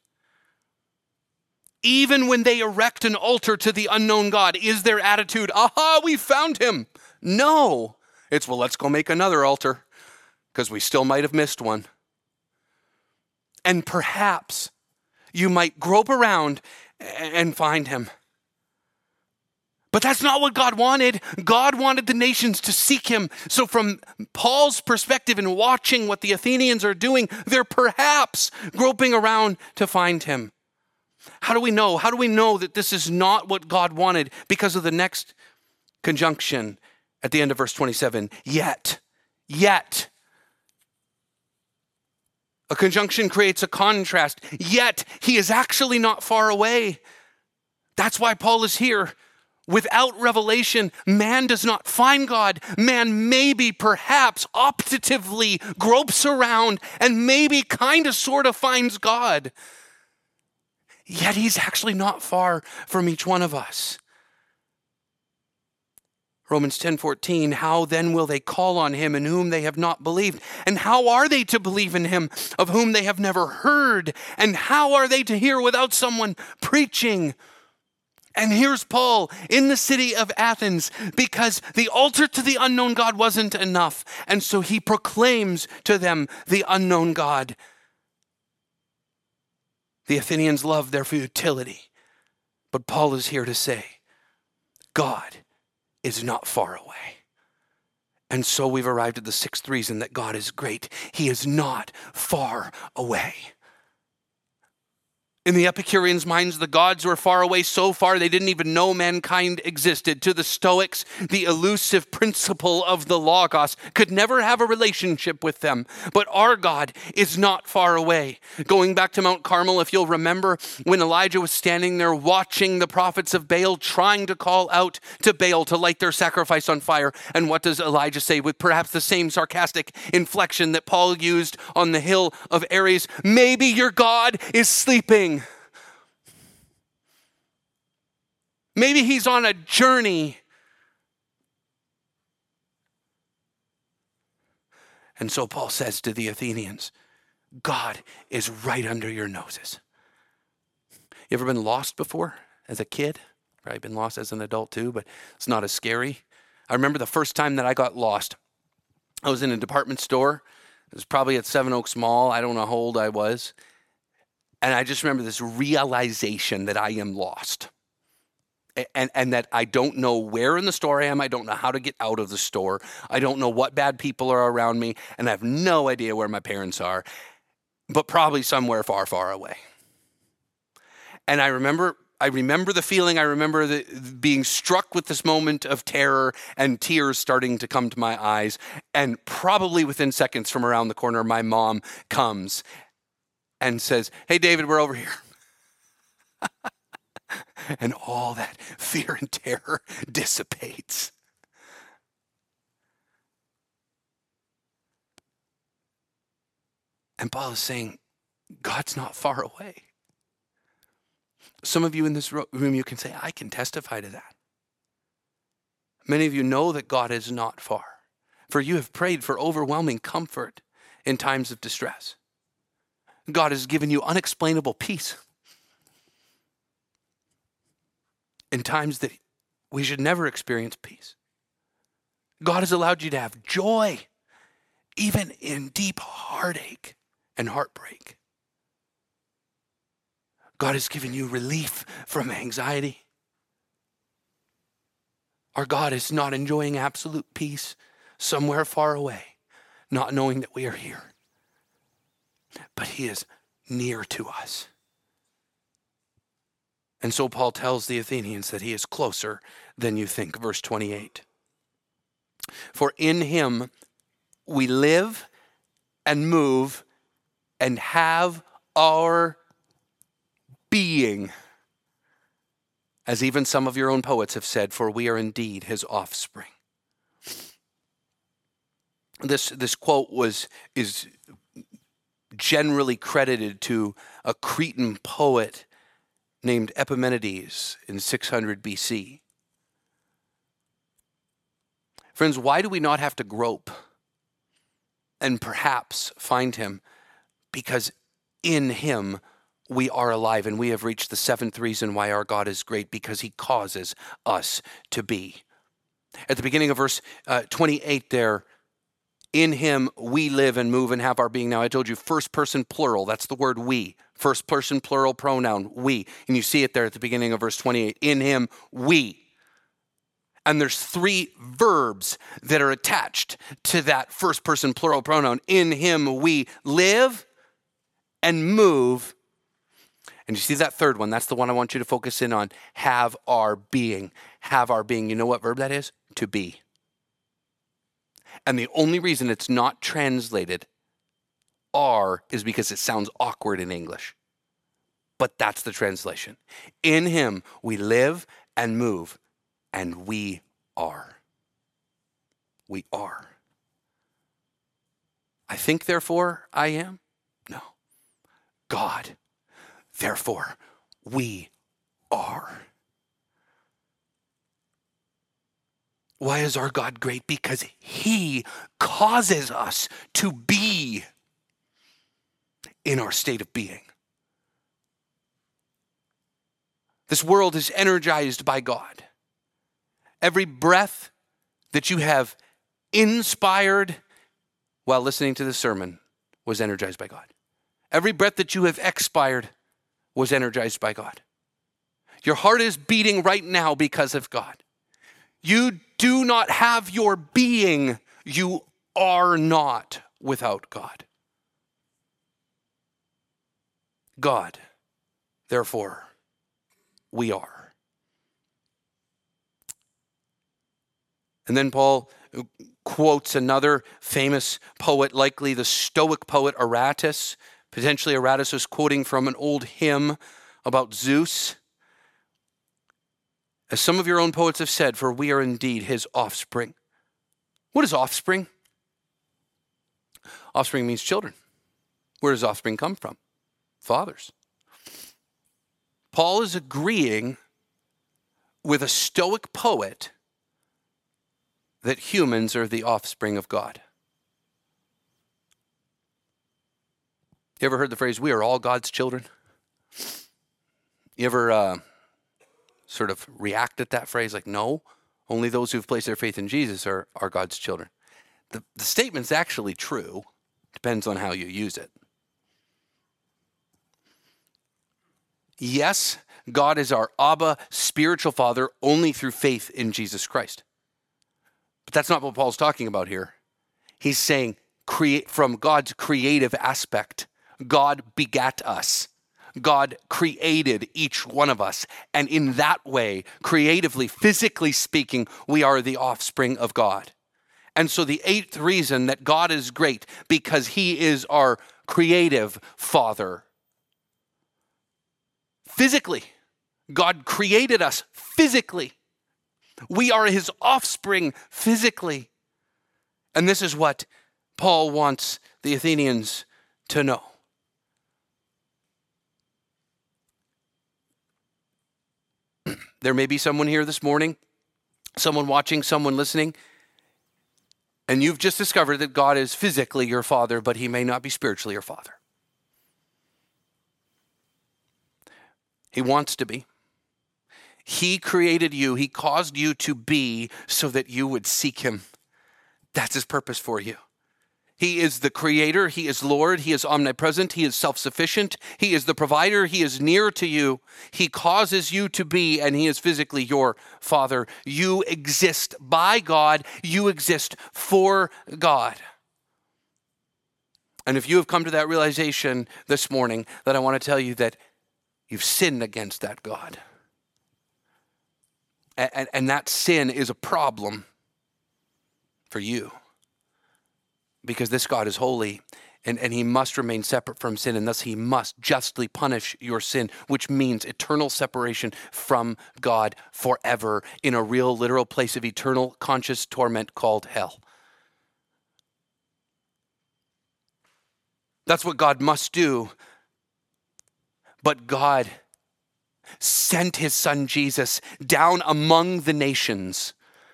Speaker 1: Even when they erect an altar to the unknown God, is their attitude, aha, we found him? No. It's, well, let's go make another altar because we still might have missed one. And perhaps you might grope around and find him. But that's not what God wanted. God wanted the nations to seek him. So from Paul's perspective in watching what the Athenians are doing, they're perhaps groping around to find him. How do we know? How do we know that this is not what God wanted? Because of the next conjunction at the end of verse 27. Yet. A conjunction creates a contrast. Yet he is actually not far away. That's why Paul is here. Without revelation, man does not find God. Man maybe, perhaps, optatively gropes around and maybe kind of sort of finds God. Yet he's actually not far from each one of us. Romans 10:14, how then will they call on him in whom they have not believed? And how are they to believe in him of whom they have never heard? And how are they to hear without someone preaching? And here's Paul in the city of Athens because the altar to the unknown God wasn't enough. And so he proclaims to them the unknown God. The Athenians loved their futility, but Paul is here to say, God is not far away. And so we've arrived at the sixth reason that God is great. He is not far away. In the Epicureans' minds, the gods were far away, so far they didn't even know mankind existed. To the Stoics, the elusive principle of the Logos could never have a relationship with them. But our God is not far away. Going back to Mount Carmel, if you'll remember, when Elijah was standing there watching the prophets of Baal, trying to call out to Baal to light their sacrifice on fire. And what does Elijah say with perhaps the same sarcastic inflection that Paul used on the hill of Ares? Maybe your God is sleeping. Maybe he's on a journey. And so Paul says to the Athenians, God is right under your noses. You ever been lost before as a kid? Probably been lost as an adult too, but it's not as scary. I remember the first time that I got lost. I was in a department store. It was probably at Seven Oaks Mall. I don't know how old I was. And I just remember this realization that I am lost. And that I don't know where in the store I am. I don't know how to get out of the store. I don't know what bad people are around me. And I have no idea where my parents are, but probably somewhere far, far away. And I remember the feeling. I remember being struck with this moment of terror and tears starting to come to my eyes. And probably within seconds from around the corner, my mom comes and says, "Hey, David, we're over here." And all that fear and terror dissipates. And Paul is saying, God's not far away. Some of you in this room, you can say, I can testify to that. Many of you know that God is not far, for you have prayed for overwhelming comfort in times of distress. God has given you unexplainable peace in times that we should never experience peace. God has allowed you to have joy, even in deep heartache and heartbreak. God has given you relief from anxiety. Our God is not enjoying absolute peace somewhere far away, not knowing that we are here. But he is near to us. And so Paul tells the Athenians that he is closer than you think. Verse 28. For in him we live and move and have our being. As even some of your own poets have said, for we are indeed his offspring. This quote is generally credited to a Cretan poet named Epimenides in 600 BC. Friends, why do we not have to grope and perhaps find him? Because in him we are alive, and we have reached the seventh reason why our God is great, because he causes us to be. At the beginning of verse 28 there, in him we live and move and have our being. Now I told you first person plural, that's the word we. First person plural pronoun, we. And you see it there at the beginning of verse 28. In him we. And there's three verbs that are attached to that first person plural pronoun. In him we live and move. And you see that third one, that's the one I want you to focus in on. Have our being. Have our being. You know what verb that is? To be. And the only reason it's not translated are is because it sounds awkward in English. But that's the translation. In him we live and move, and we are. We are. I think, therefore, I am? No. God, therefore, we are. Why is our God great? Because he causes us to be in our state of being. This world is energized by God. Every breath that you have inspired while listening to the sermon was energized by God. Every breath that you have expired was energized by God. Your heart is beating right now because of God. You do not have your being. You are not without God. God, therefore, we are. And then Paul quotes another famous poet, likely the Stoic poet Aratus. Potentially Aratus was quoting from an old hymn about Zeus. As some of your own poets have said, for we are indeed his offspring. What is offspring? Offspring means children. Where does offspring come from? Fathers. Paul is agreeing with a Stoic poet that humans are the offspring of God. You ever heard the phrase, we are all God's children? You ever sort of react at that phrase like, no, only those who've placed their faith in Jesus are God's children? The statement's actually true. Depends on how you use it. Yes, God is our Abba, spiritual Father, only through faith in Jesus Christ. But that's not what Paul's talking about here. He's saying from God's creative aspect, God begat us. God created each one of us. And in that way, creatively, physically speaking, we are the offspring of God. And so the eighth reason that God is great, because he is our creative Father. Physically, God created us physically. We are his offspring physically. And this is what Paul wants the Athenians to know. There may be someone here this morning, someone watching, someone listening, and you've just discovered that God is physically your father, but he may not be spiritually your father. He wants to be. He created you. He caused you to be so that you would seek him. That's his purpose for you. He is the creator. He is Lord. He is omnipresent. He is self-sufficient. He is the provider. He is near to you. He causes you to be, and he is physically your father. You exist by God. You exist for God. And if you have come to that realization this morning, then I want to tell you that you've sinned against that God. And that sin is a problem for you. Because this God is holy, and he must remain separate from sin, and thus he must justly punish your sin, which means eternal separation from God forever in a real, literal place of eternal conscious torment called hell. That's what God must do. But God sent his son Jesus down among the nations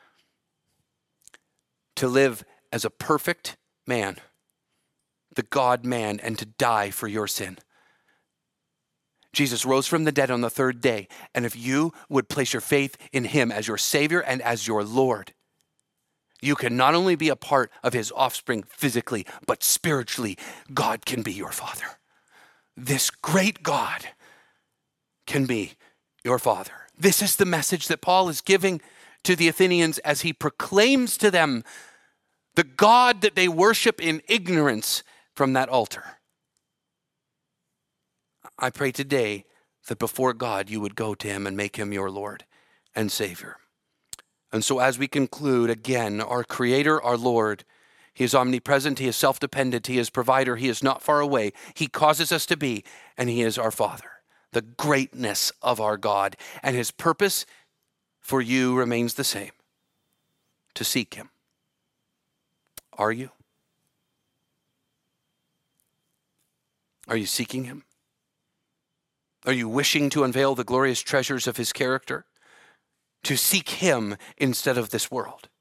Speaker 1: to live as a perfect man, the God-man, and to die for your sin. Jesus rose from the dead on the third day, and if you would place your faith in him as your Savior and as your Lord, you can not only be a part of his offspring physically, but spiritually, God can be your Father. This great God can be your Father. This is the message that Paul is giving to the Athenians as he proclaims to them the God that they worship in ignorance from that altar. I pray today that before God you would go to him and make him your Lord and Savior. And so as we conclude, again, our Creator, our Lord, he is omnipresent, he is self-dependent, he is provider, he is not far away, he causes us to be, and he is our Father. The greatness of our God, and his purpose for you remains the same, to seek him. Are you? Are you seeking him? Are you wishing to unveil the glorious treasures of his character? To seek him instead of this world?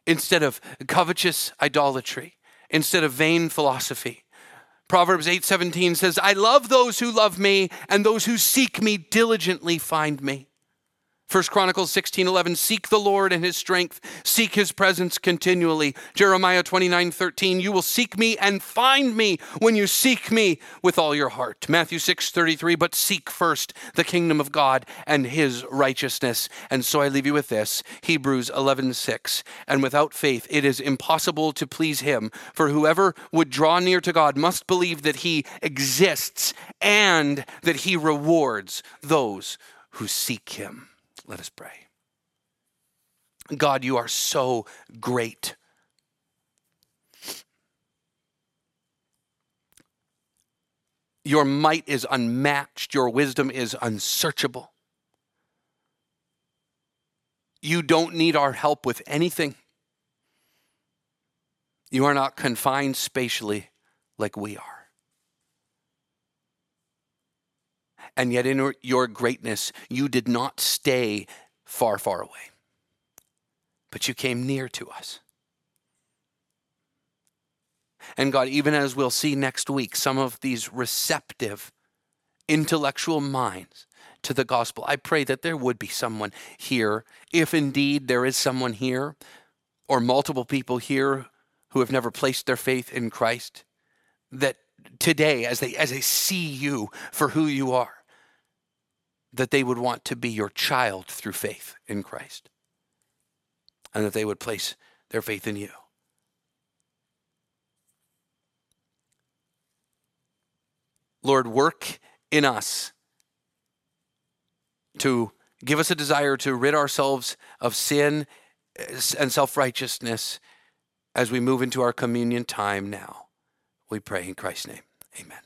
Speaker 1: instead of covetous idolatry, instead of vain philosophy. Proverbs 8:17 says, I love those who love me, and those who seek me diligently find me. 1 Chronicles 16:11, seek the Lord and his strength, seek his presence continually. Jeremiah 29:13, you will seek me and find me when you seek me with all your heart. Matthew 6:33, but seek first the kingdom of God and his righteousness. And so I leave you with this, Hebrews 11:6, and without faith it is impossible to please him, for whoever would draw near to God must believe that he exists and that he rewards those who seek him. Let us pray. God, you are so great. Your might is unmatched. Your wisdom is unsearchable. You don't need our help with anything. You are not confined spatially like we are. And yet in your greatness, you did not stay far, far away, but you came near to us. And God, even as we'll see next week, some of these receptive, intellectual minds to the gospel, I pray that there would be someone here, if indeed there is someone here, or multiple people here who have never placed their faith in Christ, that today, as they see you for who you are, that they would want to be your child through faith in Christ, and that they would place their faith in you. Lord, work in us to give us a desire to rid ourselves of sin and self-righteousness as we move into our communion time now. We pray in Christ's name. Amen.